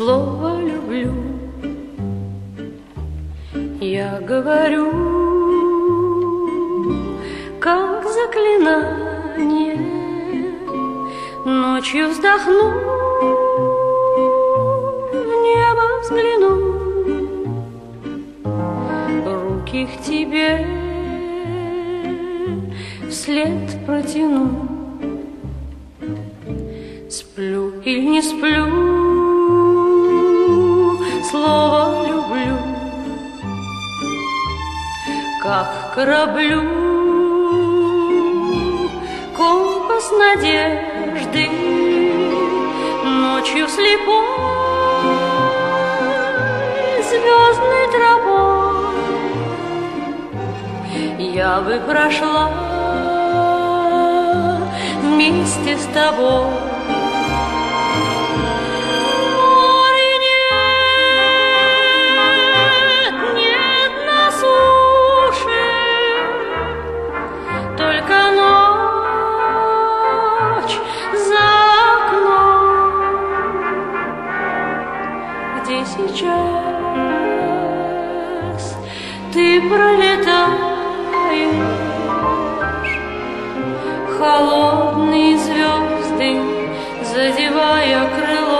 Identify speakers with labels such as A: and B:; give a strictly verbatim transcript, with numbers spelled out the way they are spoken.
A: слово люблю я говорю, как заклинание. Ночью вздохну, в небо взгляну, руки к тебе вслед протяну. Сплю или не сплю, слово люблю, как кораблю компас надежды. Ночью слепой звездной тропой я бы прошла вместе с тобой. Сейчас ты пролетаешь, холодные звезды задевая крыло.